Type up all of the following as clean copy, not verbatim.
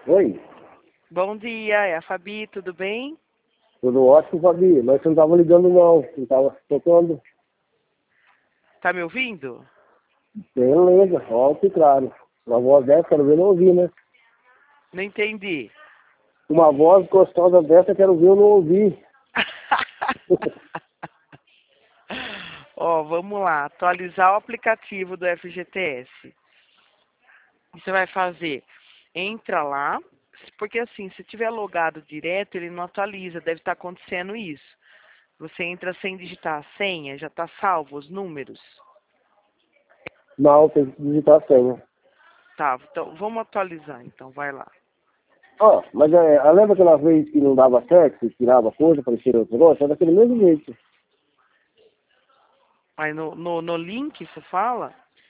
Oi, Bom dia, é a Fabi, tudo bem? tudo ótimo, Fabi, mas você não estava ligando não estava tocando. Tá me ouvindo? Beleza, alto e claro. Uma voz dessa, quero ver, não ouvir, né? Não entendi. Uma voz gostosa dessa, quero ver, eu não ouvi. Ó, vamos lá, atualizar o aplicativo do FGTS. O que você vai fazer? Entra lá, porque assim, se tiver logado direto, ele não atualiza, deve estar acontecendo isso. Você entra sem digitar a senha, já está salvo os números? Não, tem que digitar a senha. Tá, então vamos atualizar, então, vai lá. Ó, mas lembra aquela vez que não dava certo, que tirava coisa, parecia outro negócio? É daquele mesmo jeito. Aí no link você fala?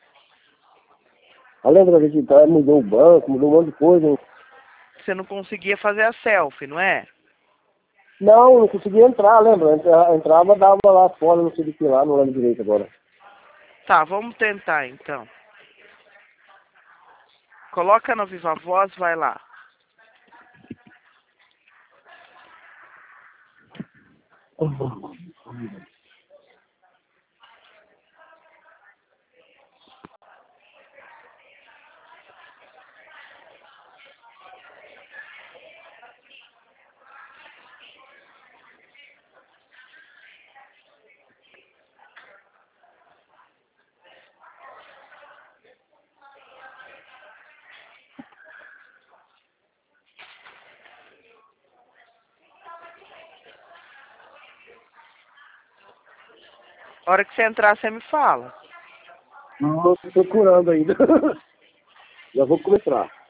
Lembra que a gente mudou o banco, mudou um monte de coisa. Você não conseguia fazer a selfie, não é? Não conseguia entrar, lembra? Entrava, dava lá fora, não sei do que lá, não lembro direito agora. Tá, vamos tentar então. Coloca no Viva Voz, vai lá. A hora que você entrar, você me fala. Não, tô procurando ainda. Já vou começar.